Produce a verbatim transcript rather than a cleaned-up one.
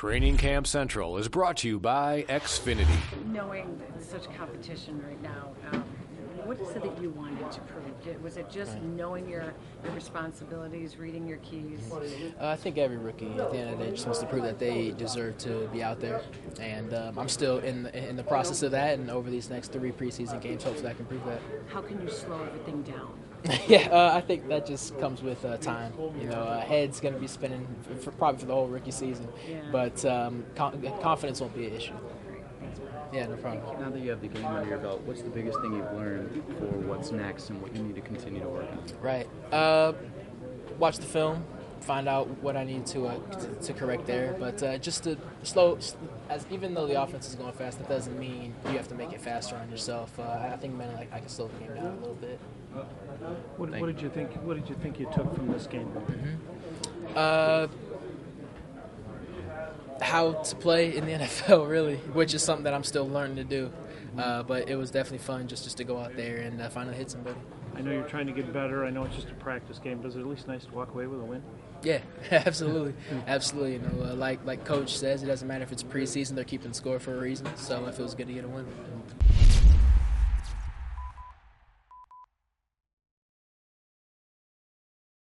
Training Camp Central is brought to you by Xfinity. Knowing that it's such competition right now, um, what is it that you wanted to prove? Did- Was it just knowing your, your responsibilities, reading your keys? Uh, I think every rookie at the end of the day just wants to prove that they deserve to be out there, and um, I'm still in the, in the process of that. And over these next three preseason games, hopefully I can prove that. How can you slow everything down? yeah, uh, I think that just comes with uh, time. You know, uh, head's going to be spinning for, for, probably for the whole rookie season, Yeah. but um, con- confidence won't be an issue. Yeah, no problem. Now that you have the game under your belt, what's the biggest thing you've learned for what's next and what you need to continue to work on? Right. Uh, watch the film, find out what I need to uh, to, to correct there. But uh, just to slow, as even though the offense is going fast, that doesn't mean you have to make it faster on yourself. Uh, I think man, like I can slow the game down a little bit. What, what did you think? What did you think you took from this game? Mm-hmm. Uh, how to play in the N F L, really, which is something that I'm still learning to do. Uh, but it was definitely fun just, just to go out there and uh, finally hit somebody. I know you're trying to get better. I know it's just a practice game, but is it at least nice to walk away with a win? Yeah, absolutely, absolutely. You know, uh, like like Coach says, it doesn't matter if it's preseason; they're keeping score for a reason. So it feels good to get a win.